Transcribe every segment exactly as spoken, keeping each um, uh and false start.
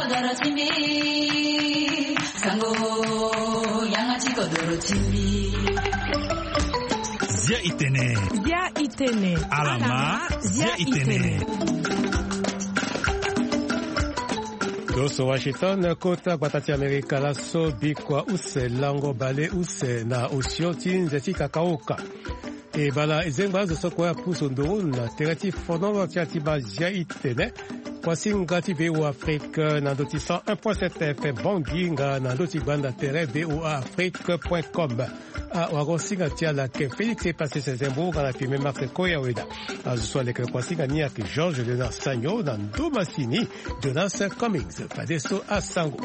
kodoro chimbi sango yangachi kodoro chimbi Zia Itene Zia Itene Alama Zia Itene Doso Washington, kota batati Amerika la so bikwa use lango bale use na osioti nzeti kakaoka. E bala ezengba zo soko ya puso ndoro na terati fono tiati ba Zia Itene. Kwasi ngati V O Afrique na doti cent un point sept F M Bangui nga na doti banda terre V O A Afrique point com. A wagosinga tia la ke Félix est passé ses embaux dans la filme Marc Koyaweda. A zo soit le ke kwasinga ni ak Georges Léonard Sagno na Ndomasini Jonas Cummings. Padeso a Sango.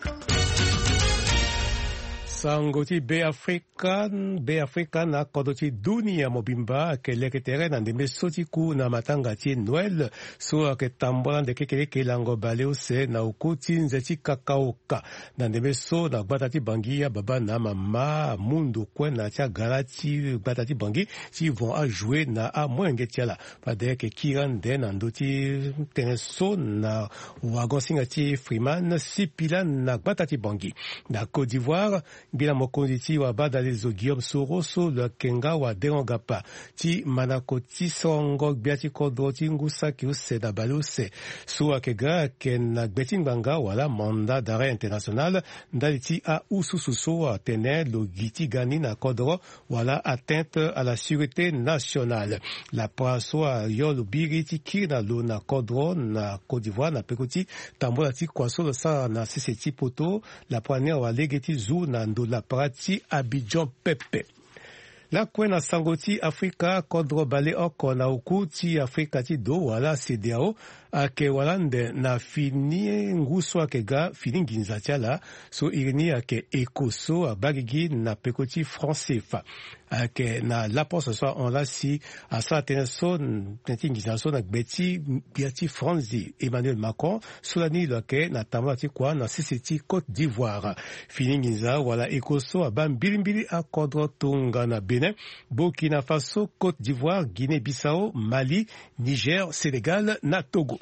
Sangoti be African be African na kodoti dunia mobimba ke leketere na ndembe soti ku na matanga ti Noël so ke tambola de kekele ke lango baleo se na ukuti nzeti kakaoka na ndembe so na batati bangi ya baba na mama mundu kwen na tia galati batati bangi si vont a jouer na a mwenge tiala pade ke kiran de na ndoti teneso na wagosinga ti Freeman sipila na batati bangi na Côte d'Ivoire bila mokonzi ti wa badali zo Guillaume Soroso le kenga wa derongapa ti manako ti songo biati kodro ti ngusa ki use da baluse so akega ken na betin banga wala mandat d'arrêt international ndali ti a usususo tene lo giti gani na kodro wala atteinte à la sûreté nationale la praso a yolo biri ti kina lo na kodro na Côte d'Ivoire na pekoti tambola ti kwaso lo sa na siseti poto la poignée wa legeti zu na la parati Abidjan Pepe. La kwena sangoti Afrika kodro bale oko na ukuti Afrika ti do wala C D A O ake walande na fini nguso akega fini nginza tiala so irini ake ekoso abagigi na pekoti français fa ake na la poste so on la si asa teneso tenti nginza so na beti biati Franzi Emmanuel Macron solani loke na tamla ti kwa na siseti Côte d'Ivoire fini nginza wala ekoso abambilimbili akodro tunga na Benin, Burkina Faso, Côte d'Ivoire, Guinée-Bissau, Mali, Niger, Sénégal na Togo.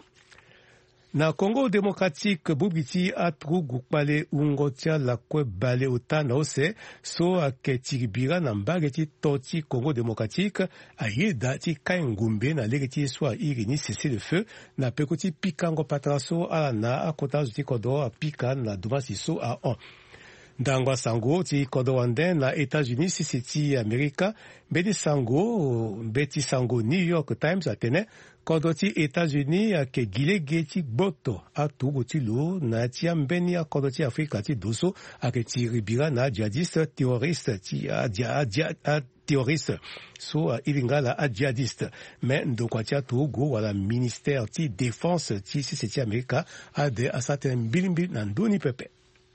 Na Congo démocratique bubiti atrugu pale ungotia la kwe bale utana ose so aketiribira na mbageti toti Congo démocratique ayeda ti kaingumbe na legeti so irini cessez le feu na pekoti pikango patraso ala na akota zuti kodo apika na dumasi so a on. Ndangwa sango ti kodo wande na États-Unis si ti Amerika beti sango beti sango New York Times atene kodo ti États-Unis ke gile geti boto atugo ti lo na ti ambeni a kodo ti Afrika ti doso ake ti ribira na jihadiste terroriste ti a terroriste so uh, ilingala a jihadiste mais ndokwa ti atugo wala ministère ti défense ti si ti Amerika a de a certain bilimbi na ndoni pepe.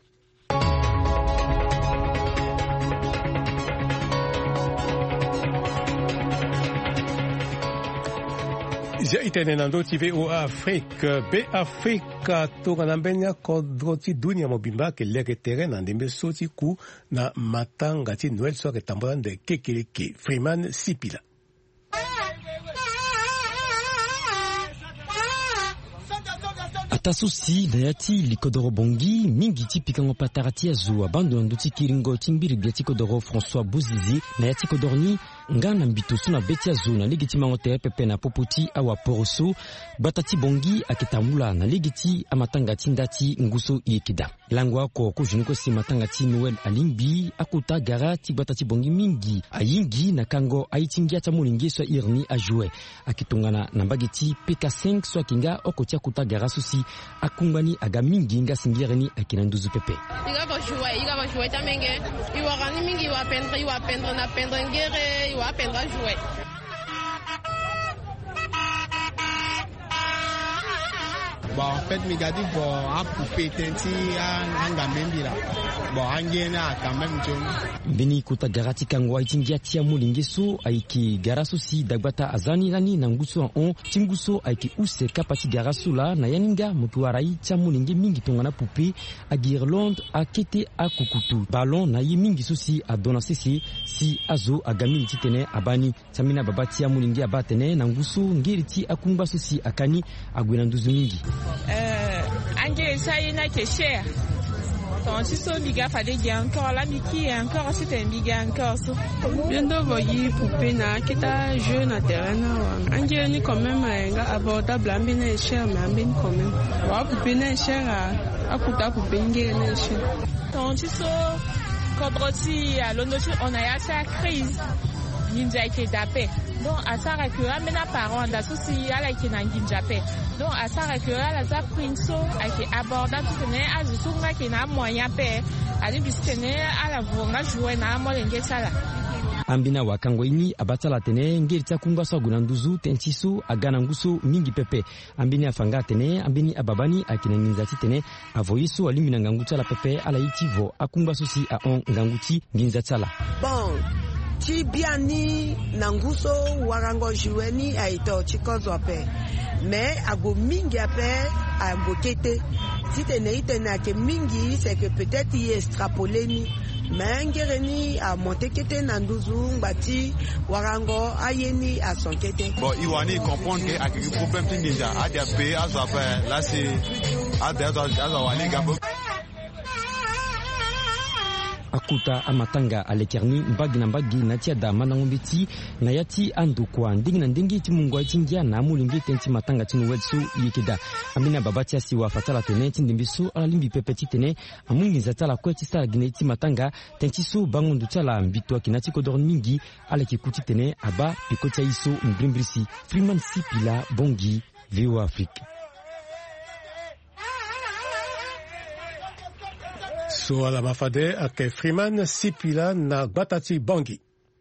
Zia Itene na ndoti V O A Afrique be Afrika toka na mbenya kodro ti dunia mobimba ke leke tere na ndembe soti ku na matanga ti Noël so ke tambola de kekeleke Freeman sipila. Atasusi na yati likodoro bongi mingi ti pikango patarati azu abando nduti kiringo timbiri biati kodoro François Bouzizi na yati kodorni ngana mbito suna beti azu na ligiti mangote pepe na popoti awa poroso batati bongi aketamula na ligiti amatanga tindati nguso yekida langwa ko ko juniko si matanga ti Noël alimbi akuta gara ti batati bongi mingi ayingi na kango aitingia ta mulingi so irni ajouer akitungana na mbageti P K cinq so kinga okotia kuta gara susi akumbani aga mingi nga singireni akina nduzu pepe iga ba jouer iga ba jouer tamenge iwa gani mingi wa pendre iwa pendre na pendre ngere iwa pendre jouer. Bon, en fait, mes gars disent, bon, à poupée, tenti, à un gamin, bon, à un quand même, Beni kuta garati kangwa itingia tia mulingeso aiki garaso si dagbata azani lani na nguso on tinguso aiki use kapati garaso la na yaninga mutuarai tia mulinge mingi tongana poupée a guirlande a kete a kukutu ballon na yi mingi sosi a dona sisi si azo agami titene abani samina babati ya mulinge abatene na nguso ngiriti akumba sosi akani agwina nduzu mingi eh anje et ça y est que cher. Donc si so biga fa de encore la miki encore si t'es biga encore so. Bientôt voyez poupée na kita jeu na terrain na. Ange ni quand même nga abordable ambine cher mais ambine quand même. Wa poupée na cher a akuta poupée ngé na cher. Donc si so kodroti à l'ondochi on a ya sa crise. Ninja qui tapé. Donc à ça que amena parents da souci à la qui na nginjape. Donc à ça que la za prinso a qui abordable tout ne a zusunga qui na moyen pe. Ali bisene à la vonga jouer na molenge sala. Ambina wakango ini abatala tene ngeri takunga so gunanduzu tentiso agana nguso mingi pepe. Ambini afanga tene ambini ababani akina nginzati tene avoyiso alimina nganguta la pepe ala itivo akunga sosi a on nganguti nginzatala. Bon. Chi biani nanguso warango jueni aito chikozo ape mais ago mingi ape ago kete si tene itena ke mingi c'est que peut-être y extrapoler ni mais ngereni a monter kete nanduzu bati warango ayeni a son kete bon iwani comprendre que avec problème tinja a des pays à ça faire là c'est à des à wani gabo akuta amatanga alekerni mbagi na mbagi natia da manangombeti na yati andu kwa ndingi na ndingi timungwa tingia na mulimbi tenti matanga tinu wedsu yikida amina babati asiwa fatala tene tindimbisu alimbi pepeti tene amungi zatala kweti sala gineti matanga tenti su bangundu tala mbitwa kinati kodor mingi aleki kuti tene aba pikoti iso mbrimbrisi Freeman Sipila Bongi V O A Afrique. So ala mafade ake Freeman Sipila na Batati Bongi.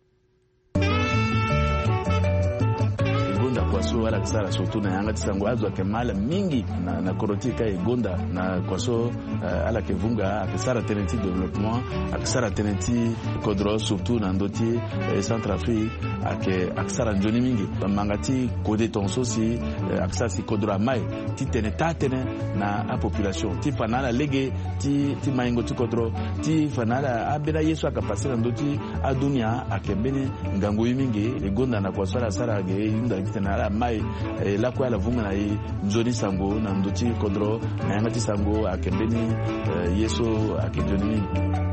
Kwaso ala kisara surtout na yanga tisango azo ke mala mingi na na korotika egonda na kwaso uh, ala ke vunga akisara tenenti développement akisara tenenti kodro surtout na ndoti eh, Centrafrique ake akisara njoni mingi mangati kode tonso si uh, akisara si kodro mai ti tene tatene na a population ti fanala lege ti ti maingo ti kodro ti fanala abela yesu akapasira ndoti a dunia akembene ngango mingi egonda na kwaso ala sara ge yunda kitena mai eh, la kwa la vunga na i nzoni sango na ndoti kodro na yangati sango akembeni eh, yeso akejoni.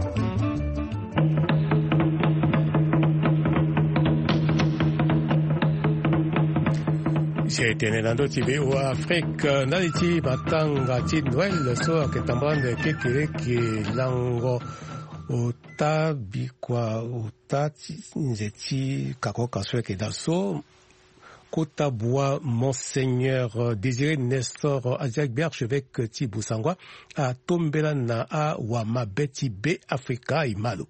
J'ai été né dans d'autres V O A Afrique, naliti matanga ti Noël so aketambande kekele ki lango otabi kwa otati nzeti kakoka so ke daso Kota Bois, Monseigneur Désiré Nestor Aziak archevêque Tibou Sangwa, à Tombela na a Wamabeti B Africa Imalo.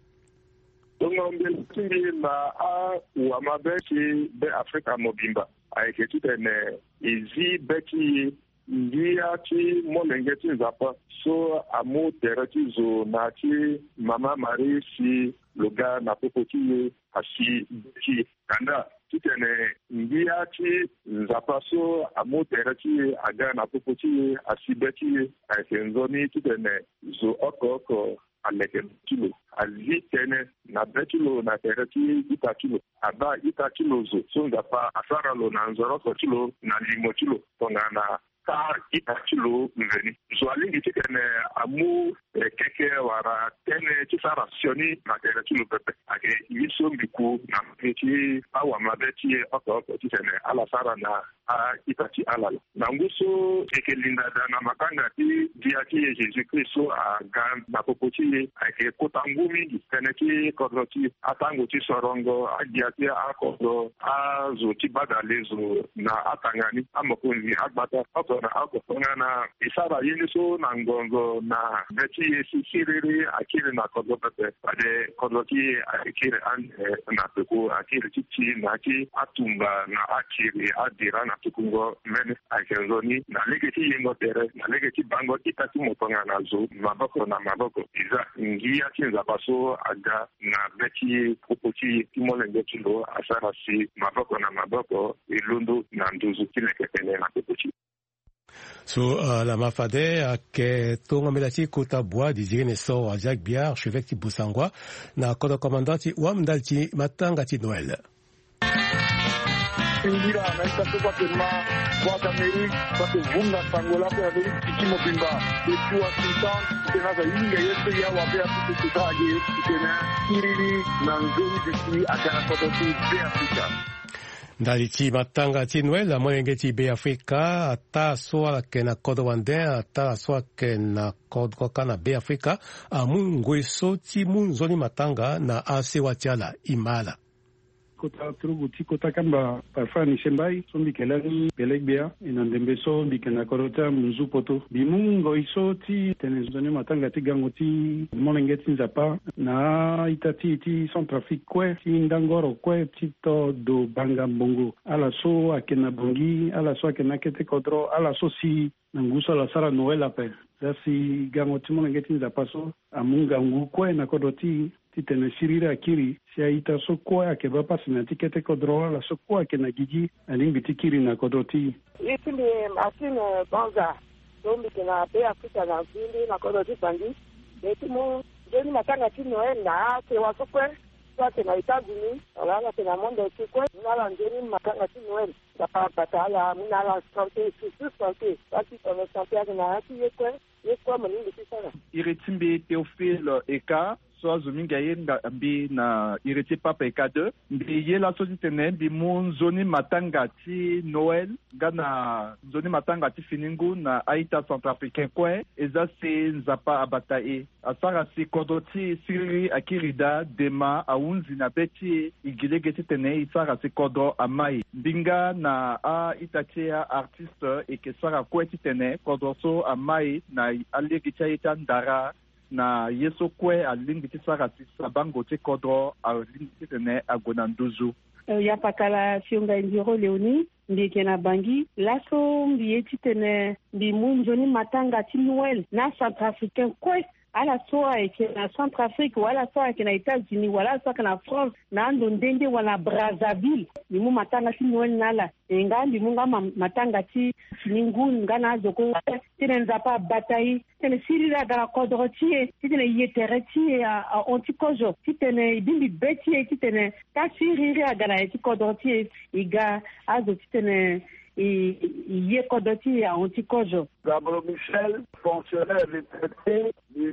Tombela na a Wamabeti B Africa Mobimba. Avec tout un izi beti ndia ti molengeti nzapa so amu terati zo na ti mama Marie si loga na popoti asi beti kanda tutene ndia ti nzapa so amu terati aga na popoti asi beti aifenzoni tutene zo oko oko aleke kilo azi tene na betilo na terati ita kilo aba ita kilo zo so nzapa asara lo na nzoro kilo na limo kilo tongana ta ita kilo mveni zwali ngiti kene amu keke wara tene tisara sioni na tere kilo pepe ake yiso mbiku na mveti awa mabeti oko oko titene ala sara na a itati ala na nguso eke linda na makanga ti diaki Jésus Christo a gan na popoti ake kotangu mingi tene ki kodroti atango ti sorongo a diaki a kodro a zo ti badalezo na atangani amakunzi agbata oko na akofonga na isara yiniso na ngongo na beti yesi kiriri akiri na kodro pepe ade kodroti akiri an na peko akiri titi na ki atumba na akiri adira na tukungo mene akenzoni na legeti yengo tere na legeti bango itati motonga na zo maboko na maboko iza ngia kinza baso aga na beti popoti timolenge kilo asara si maboko na maboko ilundo na nduzu kilekepene na popoti. So uh, la mafade ake tonga melati Kota Bois Désiré Nestor Aziak Biar archevêque Tibou Sangwa na kodo komandati wamdalti matanga ti Noël. singira na ita kwa tema kwa Amerika kwa vunga sangola kwa Amerika kimo bimba kwa Washington tena za inga yetu ya wapea tukisaje tena kiriri na nzuri diki akana kwa Be Africa ndali ti matanga ti Noel moyenge ti Be Africa ata soa ke na kodo wande ata soa ke na kodo kana Be Africa amungu so ti munzoni matanga na ase watiala imala kota trugu ti kota kamba parfa ni shembai so bikelani belegbia inandembe so bikena korota munzu poto bimungo iso ti tenezoni matanga ti gango ti molengeti nzapa na itati ti Centrafrique kwe ti ndangoro kwe ti to do banga bongo ala so akena bongi ala so akena kete kodro ala so si nanguso la sara Noel ape zasi gango ti molengeti nzapa so amunga ngu kwe na kodoti titene sirira akiri si aita so kwa ke ba pasina tikete kodro la so kwa ke na gigi alimbi tikiri na kodoti iti ni asine bonza dombi ke na Be Africa na vindi na kodoti pandi iti mu jeni matanga ti Noel na ke wa so kwe so ke na États-Unis ala la ke na mondo ti kwe na la jeni matanga ti Noel da pa batala na la santé sur santé ati on santé na ti kwe ye kwa mani ti sana iritimbe Théophile Eka so azuminga ye mbi na ireti papa Eka deux mbi ye la sosi tene mbi mu zoni matanga ti Noel gana zoni matanga ti finingu na aita Centrafricain kwe eza se nzapa abata e asara si kodo ti siriri akirida dema aunzi na beti igilege ti tene isara si kodo amai mbinga na a itatia artiste eke sara kwe ti tene kodo so amai na alegi tia ita ndara na yeso kwe alingi ti sara si sabango ti kodro alingi ti tene agona nduzu ya pakala fionga ndiro Leoni mbi kena bangi laso mbi eti tene mbi munjoni matanga ti Noel na Centrafricain kwe ala soa eke na Centrafrique wala soa eke na États-Unis wala soa eke na France na ando ndende wala Brazzaville limu matanga ti Noel nala enga limu nga matanga ti finingu nga na zoko tene nzapa batai tene sirira gara kodro ti e tene yetere ti e a antikojo tene ibimbi beti e tene ta siriri agara ti kodro ti e iga azo tene y kodoti a antikojo. Gabriel Michel, fonctionnaire retraité du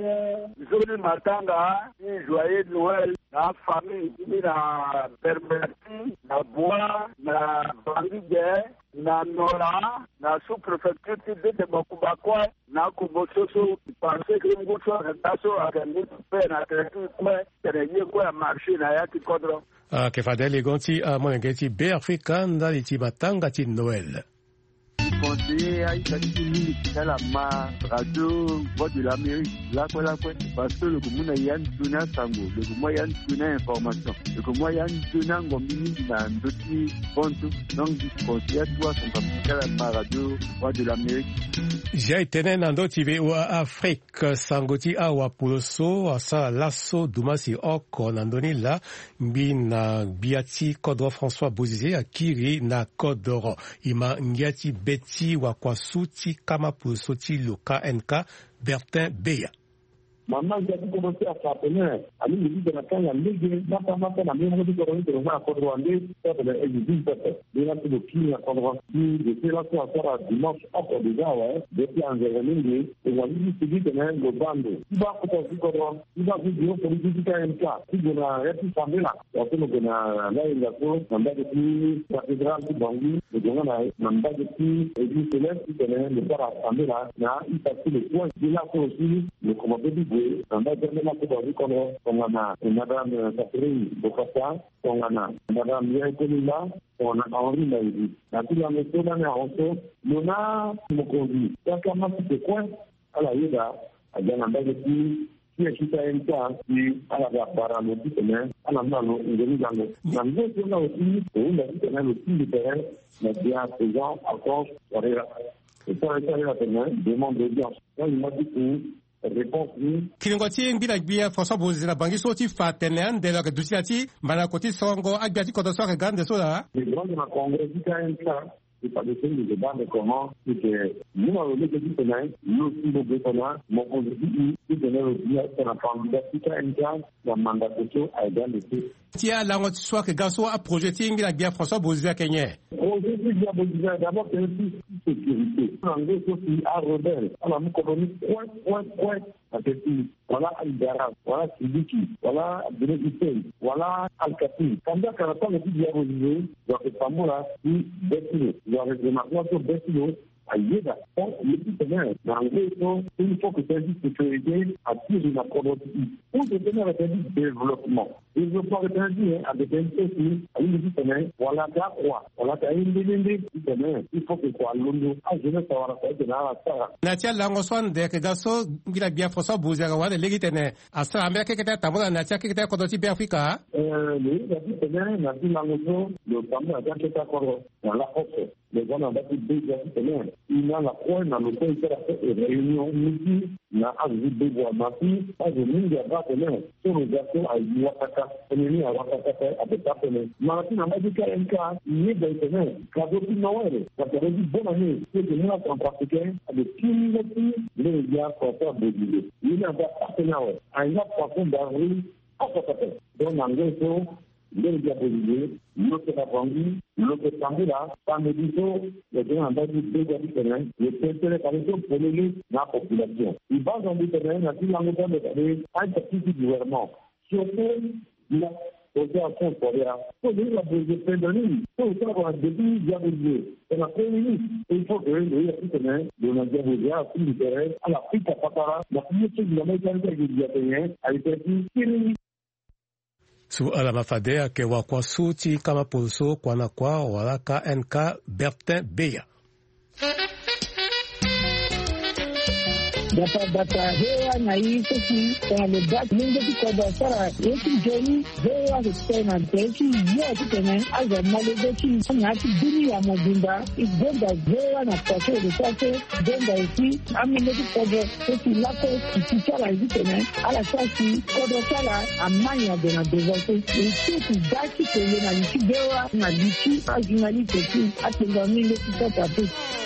zone matanga, ni joyeux Noël, la famille, ni la perverti, la bois, la bandige, na Nora, na sous-préfecture de Bakubakwa, na Kubososo, pensez que nous sommes à la peine à traiter, c'est quoi marché na yati kodro. Uh, ke fadele gonti a uh, monengeti Be Africa ndali ti matanga ti Noël. Conseiller à Italie, c'est la ma radio voix de l'Amérique, là quoi là quoi, parce que le commun a donné sango, le moyen donné information, le moyen donné ngomini na ndoti ponto, donc du conseiller doit son papier la ma radio voix de l'Amérique. J'ai tenen ndoti ve wa Afrique sangoti awa puloso asa lasso dumasi oko nandoni la mbina biati kodro François Bozize akiri na kodoro ima ngiati beti wa kwasuti kama puloso ti Luka N K Bertin Beya. Maman qui a commencé à s'appeler à l'île de la Kanya, l'île n'a pas mal la même chose que l'on a condamné, c'est l'exil peut-être. Il y a tout le qui a condamné, de ce là qu'on a fait à dimanche, encore déjà, ouais, depuis un événement, et on a dit que c'est le bando. Il va commencer condamné, il va vous dire que politique est un cas. Si on a réussi là, on peut nous donner là, il y a quoi, on va depuis la cathédrale de Bangui, et on a un bas depuis l'église céleste, qui connaît le père assemblé là, il passe le point, il a fait aussi le commandant du on va donner la coupe qu'on a Madame Catherine Bokassa, on a Madame Yankolina, on a Henri Maïdi. La toute la méthode on a rentré, on a mon conduit. Donc, on a fait quoi à la Yuda, à Yanamba de Pi, qui est tout à un cas, qui à la Paraloti, à la Mano, une demi-année. Dans le jeu, on a aussi, on a dit qu'on a le plus de terrain, mais bien présent, à cause, et pour l'instant, il a fait demande d'audience. Donc, il m'a dit que kilingoti mbila gbia François Bozize la bangi soti fatenen de la dusiati mana koti songo agbiati kodo so gande so la le grand de la congrès qui a un cas et pas de faire le débat de comment c'est que nous avons le petit tenant, nous aussi le détenant, mon conseiller, qui tenait le bien sur la candidat qui a une carte, la mandat de à égalité. Tia la ngoti soit que gaso a projeté la guerre François Bozizia Kenya. Aujourd'hui, il y a Bozizia d'abord c'est aussi sécurité. En gros, c'est à rebelle. Alors nous colonie point point point à ce pays. Voilà Al-Garab, voilà Sidiki, voilà Abdel voilà Al-Kati. Quand il y a quarante le petit Bozizia, donc c'est pas moi là, qui décide. Il y a des maintenant sur décide. Aïda, le petit tenant, dans le temps, il faut que tu aies une sécurité à tirer la productivité. Pour te donner un développement. Développement est un dit, avec un petit, à une petite tenant, voilà, tu as quoi? Voilà, tu as une petite tenant, il faut que tu sois l'homme. Ah, je vais savoir ça, c'est là, ça. Natia Langoswan, de que Gasso, il a bien François Bouzagawa, le légitime. À ça, Amérique, qui était à Tambour, Natia, qui était à Kodoti Africa. Euh, oui, la petite tenant, Natia Langoswan, le fameux Natia qui était à Kodoti, dans la force. Les gens ont battu deux tenants. Il y a la croix dans le pays de la réunion multi, il y a un deux bois massif, pas de mine de bas tenants. Sur le gâteau à Ouattaka, ennemi à Ouattaka, avec ta tenant. Martin a dit qu'un cas, il est des tenants. Cadeau de Noël, parce qu'il a dit bonne année. C'est que nous, en particulier, avec qui nous aussi, les médias sont pas déguisés. Il y a un partenaire, un autre façon d'avril, à Ouattaka. Donc, en gros, le diabolisé, l'autre vendu, l'autre candidat, par mes disons, les gens ont dit deux terrain, les intérêts par exemple pour les la population. Ils basent dans le terrain, la ville en train de faire un petit gouvernement. Surtout, il a posé un compte pour rien. Pour lui, il a posé plein de lignes. Pour ça, on a début diabolisé. On a fait une ligne. Il faut que le terrain, de la diabolisé, à tout le terrain, à la prise à Patara, la première chose de la mécanique du diabolien, a été prise. Su alama fadea ke wakwa suti kama pulso kwa na kwa wala K N K Bertin Beya. Data data hewa na hii sisi kwa lebak mingi kwa sara yeki jeni hewa kutena teki yote tena aza malebeki ngati dunia mobimba igonda hewa na kwato de kwato donda isi amine kwa sisi lako kichara hizi tena ala sasi kwa sala amanya de na devote isi daki kwenye na liki hewa na liki ajinali teki atenga mingi kwa tapu.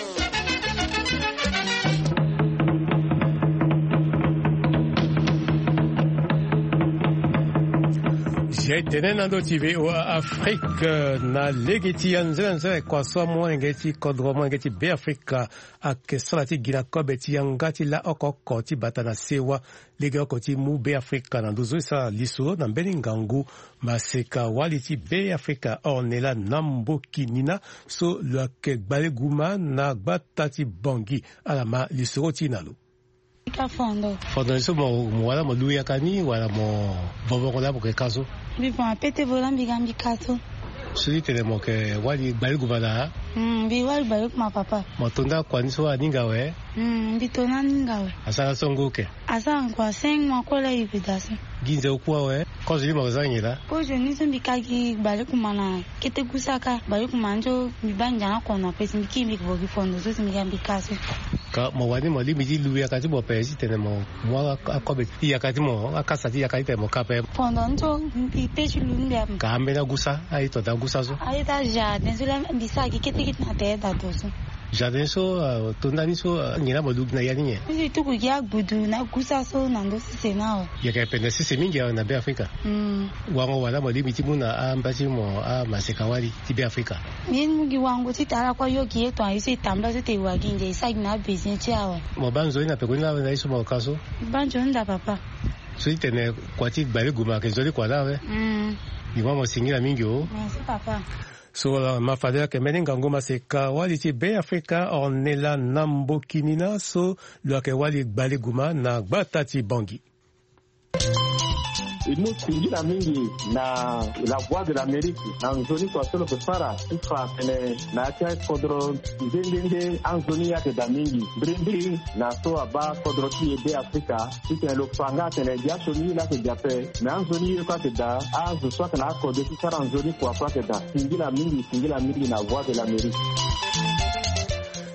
J'ai tenu dans d'autres V O A Afrique na legeti anzenze kwa so mo ngeti kodro mo ngeti be Africa ak salati gina kobeti ngati la okoko ti batana sewa lege okoti mu be Africa na dozo sa liso na beningangu maseka waliti be Africa onela namboki nina so le ke baleguma na batati bangi alama liso tinalo. Fondo. Fondo isso mo wala mo luya kani wala mo bobo kola porque caso. Mi bon pete volambi gambi kato. Suri tenemos que wali bali gubana. Mm, bi wali bali kuma papa. Motonda kwani so aninga we. Mm, bi tona ninga we. Asala songoke. Asa kwa seng makola ibidasi. Ginze ukwa we. Kozi lima kuzanyira. Ko je ni sombi kagi bali kumana. Kete kusaka bali kumanjo mi banja na kona pesi mi kimi kibogi fondo so mi gambi kaso. Ka mo wani mo li mi di luya kati mo pesi tenemos mo akobe. Iya kati mo akasati ya kati mo kape. Fondo nto bi pesi lumbe. Ka ambena gusa ai to da gusa so. Ai ta ja densula bisaki kete kete na te da doso. Jardin so tondani so ngina mo lugna yani. Ni tu ku ya budu na gusa so na ndo sise na. Ya ka pende sise mingi na be Afrika. Mm. Wango wala mo limiti muna ambasi mo a masekawali ti be Afrika. Ni mugi wango ti tara kwa yoki eto ayise tamba se te waginje isa na business yawo. Mo banzo ina pe kuna na iso mo kaso. Banjo nda papa. So itene kwati bale guma ke zoli kwa lawe. Mm. Ni mama singira mingi o. Merci papa. So la mafadela ke meninga ngoma seka wali ti be Afrika onela nambokinina so lo ke wali bale guma na batati bangi. Imusingira mingi na la voix de l'Amérique na nzoni kwa solo pesara ifa tene na cha kodro ndende anzoni ya de mingi brindi na so aba kodro ti be Afrika tite lo fanga tene dia soni la ke jape na anzoni kwa te da azu so kana ko de sara anzoni kwa kwa te da singira mingi singira mingi na voix de l'Amérique.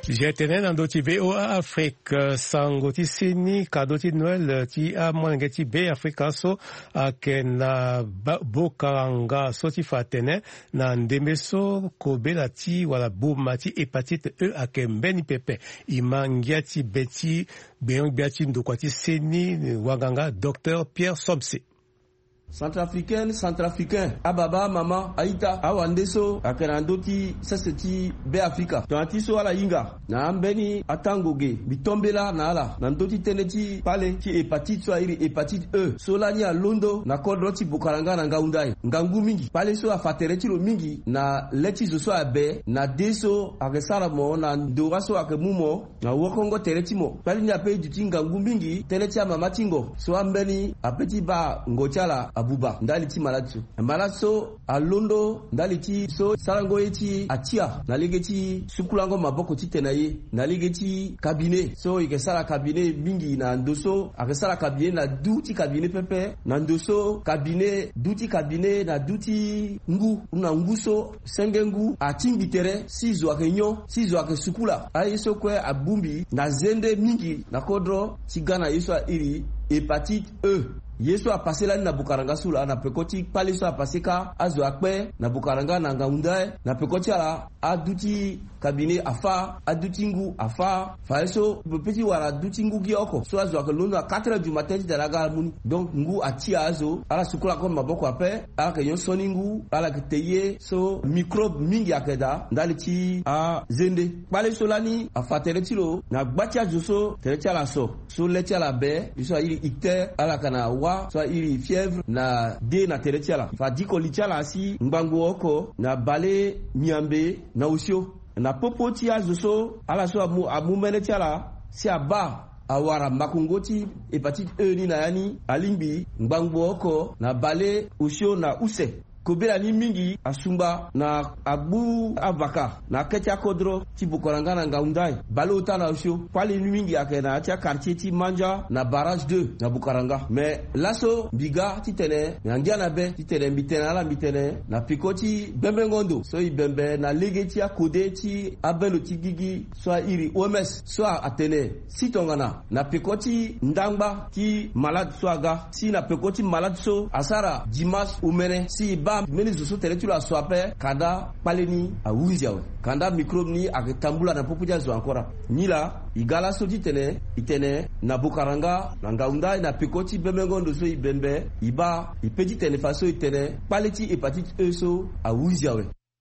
Jetenen ando ti V O A Afrique sango ti sini kado ti Noël ti a mwange ti B Africa so ake na bokaranga so ti fatene na ndembe so kobela ti wala boma ti hépatite E ake mbeni pepe imangia ti beti beyon biati ndokwa ti sini waganga Docteur Pierre Somse. Centrafricaine, Centrafricain, Ababa, Mama, Aïta, Awandeso, Akenandoti, Seseti, Be Africa, Tantiso ala Inga, na Ambeni, Atangoge, Bitombela, na ala, Nandoti Teneti, Pale, Ti hépatite so iri hépatite E, Solani a Londo, na Kodroti Bukaranga na Ngaundai, Ngangu Mingi, Pale so a Fatereti lo Mingi, na Leti so a Be, na Deso, Akesaramo, na Ndoraso Akemumo, na Wokongo Teretimo, Pale ni ape duti Ngangu Mingi, Teneti a Mamatingo, so Ambeni, Apeti Ba, Ngochala, Abuba ndali ti malatso malatso alondo ndali ti so sarango eti atia na ligeti sukulango maboko ti tenaye na ligeti cabinet so ikesala cabinet mingi na ndoso akesala cabinet na duti cabinet pepe na ndoso cabinet duti cabinet na duti ngu na nguso sengengu atimbitere sizo akenyo sizo akesukula ayiso kwe abumbi na zende mingi na kodro tigana yeso iri hépatite E. Yesu a passé la na Bukaranga sula na pekoti pali so a passé ka azo akpe na Bukaranga na Ngaundai na pekoti ala aduti kabine afa aduti ngu afa faeso petit wala aduti ngu gioko so azo akelono à quatre heures du matin de la gare muni donc ngu atia azo ala sukula ko maboko ape ala ke yon soni ngu ala ke teye so microbe mingi akeda ndali ti a zende pali so lani afatere tilo na gbatia joso tere ti ala so so leti ala be so iri icter ala kana so iri fièvre na de na teretiala fa diko litiala si mbangu oko na bale miambe na usio na popoti azuso ala so amu amumene tiala si aba awara makungoti hépatite E ni na yani alimbi mbangu oko na bale usio na use kobela ni mingi asumba na abu avaka na ketia kodro ti Bukaranga na Ngaundai balota na usio pali ni mingi akena tia quartier ti Manja na barrage deux na Bukaranga mais laso biga ti tene ngia na be ti tene mitena la mitene na pikoti bembe ngondo so ibembe na legeti akode ti abelo ti gigi so iri O M S so atene sitongana na pikoti ndangba ti malade so aga si na pikoti malade so asara dimas umene si ba meni zoso tere tu la soape kada paleni a wuziawe kanda microbe ni akitambula na popuja zo ankora nila igala soti tene itene na Bukaranga na Ngaundai na pekoti bemengondo so ibembe iba ipeji tene faso itene paleti hépatite E so a wuziawe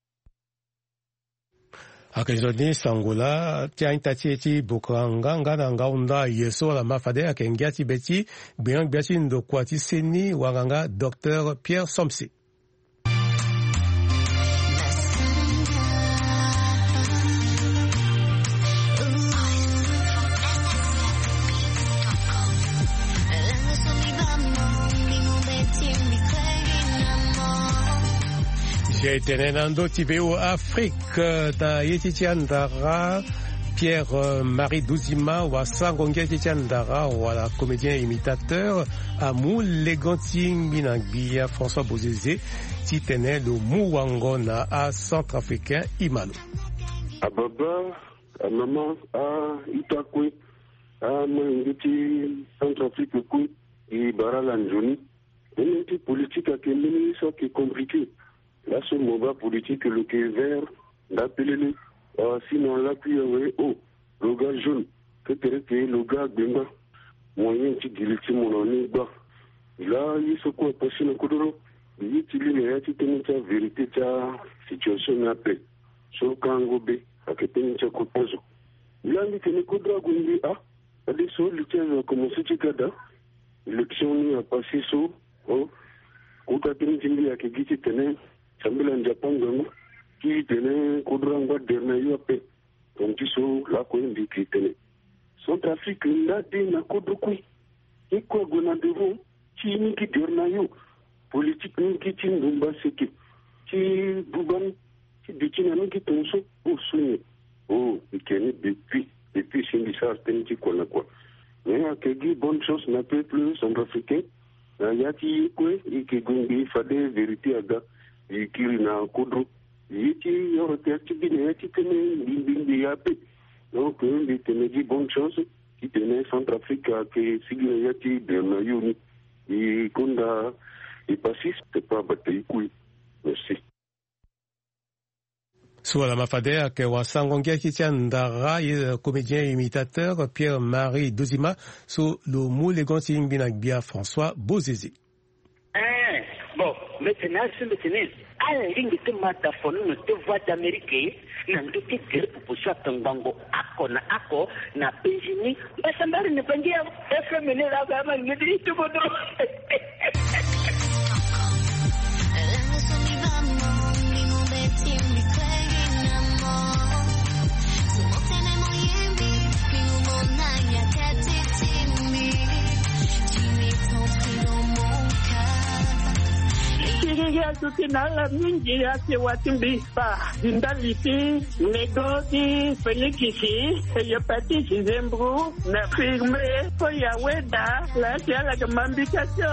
akejoni sangola tia intati ti Bukaranga ngana Ngaunda yeso la mafade akengia ti beti biang biati ndo kwati seni waganga Docteur Pierre Somse. Tenenando ti V O A Afrique da yeti ti andara Pierre Marie Douzima wa sangongia ti andara wala comédien imitateur amu leganti minangbia François Bozizé ti tene lo muwangona a centrafricain Imano ababa a maman a itakwe a mangiti centrafrique ku i baralanjoni une petite politique à Kenya ça qui est compliqué. Là, ce moment politique, le qui est vert, d'appeler euh, sinon là, puis, ouais, oh, le gars jaune, que tu le gars benga, moyen qui dit mon année bas. Là, il se quoi, parce que le coup de l'eau, il utilise les réalités, la vérité, la situation, la paix. Sur le Kango B, à que tu n'as pas de poison. Là, il y a des coups de dragon, il y a des choses, il y a commencé à gada, l'élection a passé sur, oh, quand tu as tenu à que tu tenais, Sambila Japon gangu ki tene kodranga derna yope donc so la ko indi ki tene Centrafrique na de na kodrukui e ko gona devo ki ni ki derna yo politique ni ki tin dumba seki ki buban ki dikina ni ki tonso o sunye o ikeni depuis depuis sindi sa tenti ko na quoi mais a que dit bonne chose na peuple centrafricain na yati ko e ki gungi fade vérité aga ikiri na kodro yiti yoro te tibine yati tene limbindi yape Donc, il tenait dit bonne chance, qui tenait Centrafrique, que Sigurayati, Bernayuni, et Konda, et Passis, c'est pas bataille couille. Merci. Suala mafadea ke wasangongia kitiandara le comédien imitateur Pierre-Marie Dozima sur le moule gonti binabia François Bozezi. Eh, bon, maintenant, c'est maintenant. À la ligne de mataphone, nous te voix d'Amérique, nous te tirons pour ça, Tangango, Ako, na Ako, na Benjini, mais ça m'a rien de dire, F M N là, vraiment, me dit tout bon. Ya tutinala mingi ya te watimbi pa dindalipi negoti felikisi ya pati zembru na firme ko ya weda la ya la gamambika cho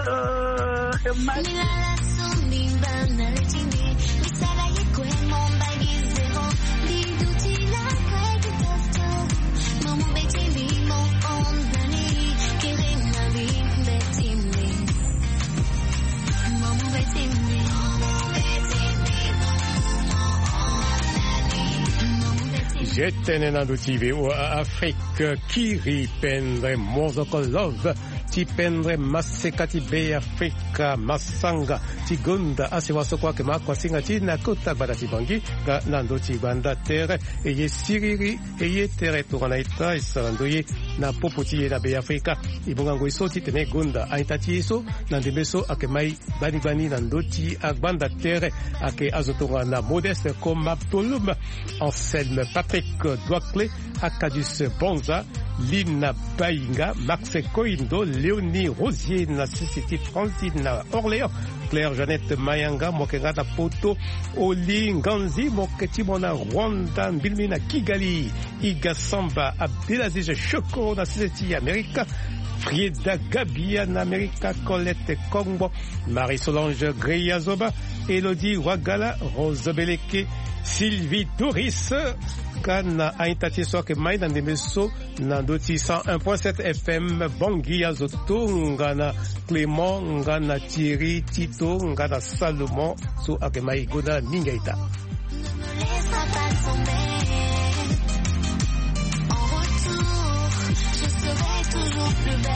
J'étais dans le T V ou Afrique qui ripendre mozoko love ti pendre masekati be Afrika masanga ti gonda asiwaso kwa ke makwa singa ti na kota bada ti bangi ga nando ti banda terre e ye siriri e ye terre to na ita isandoye na popoti na be Afrika ibunga ngo isoti tene gonda aita ti so na debeso ake mai bani bani nando ti agbanda terre ake azotonga na modeste comme Abdolum Anselme Patrick Douaclé, Acadus Bonza, Lina Bainga, Max Koindo, Léonie Rosier, na Cécité Francine Orléans, Claire Jeannette Mayanga, Mokengata Poto, Oli Nganzi, Moketimona Rwanda, Bilmina Kigali, Iga Samba, Abdelaziz Choko, na Cécité America, Frieda Gabia, na America, Colette Congo, Marie-Solange Greyazoba, Elodie Wagala, Rose Beleke, Sylvie Doris, Kana Aintati Soke Mai dans des messo Nandoti cent un point sept F M Bongi Azoto Ngana Clément Ngana Thierry Tito Ngana Salomon So Akemai Goda Ningaita. En retour, je serai toujours plus belle.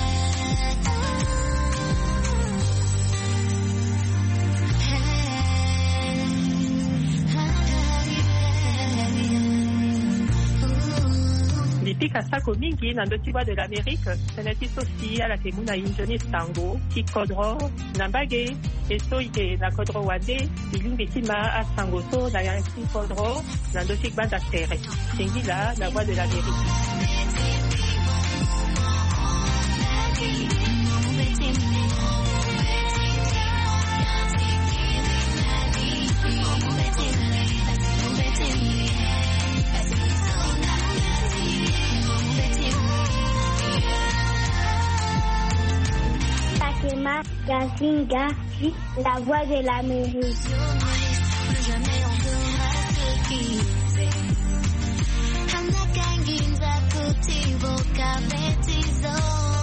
Lipika sako mingi na ndo tiwa de l'Amérique, senati sosi ala ke muna injoni stango, ki kodro, nambage, eso ike na kodro wade, ilingi tima a stango so na yansi kodro, na ndo tikba da terre. Tengi la, la voix de l'Amérique. Gazinga, la voix de l'Amérique. Plus jamais on verra ce qui fait. Hanakanginza kutivo kabetizo.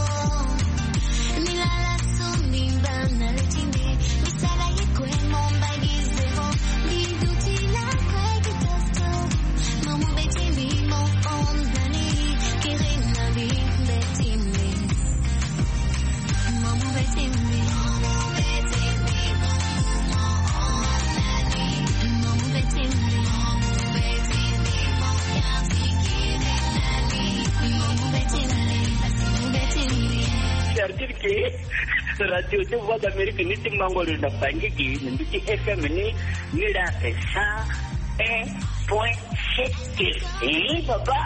Milala sumi banalitini. Misala yekwe mombagizero. Biduti la kwegi tosto. Mamu betimi mo ondani. Kirina bi betimi. Mamu betimi. C'est-à-dire que radio de voix d'Amérique ni ting mangolo na bangi ki ni ti F M ni ni la cent un point sept. Eh papa.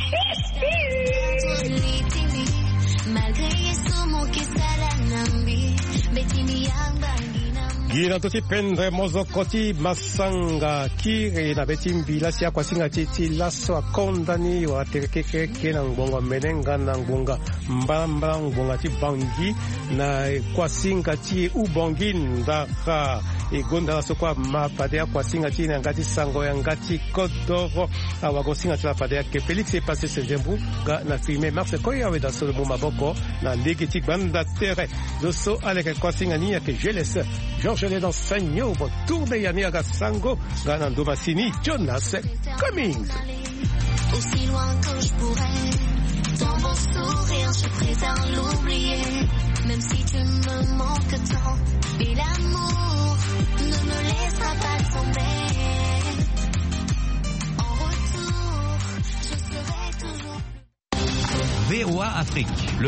Malgré eso mo que sala nambi betini yangangi. Gira toti pendre mozokoti masanga kire na betimbi la sia kwa singa titi laso akondani wa terekeke kena ngonga menenga na ngonga mbamba ngonga ti bangi na kwa singa ti ubongi ndaka e gonda la sokwa mapadea kwa singa tina ngati sango ya ngati kodoro awa go singa tla padea ke Félix est passé ce jembu ga na filme Mars koya we da solo maboko na legiti banda terre zoso aleke kwa singa ni ya ke je laisse Georges le dans sanyo bo tourne ya ni aga sango ga na ndo masini Jonas Cummings. Aussi loin que je pourrais, dans mon sourire, je préfère l'oublier. Même si tu me manques tant, et l'amour ne me laissera pas tomber. En retour, je serai toujours. V O A Afrique.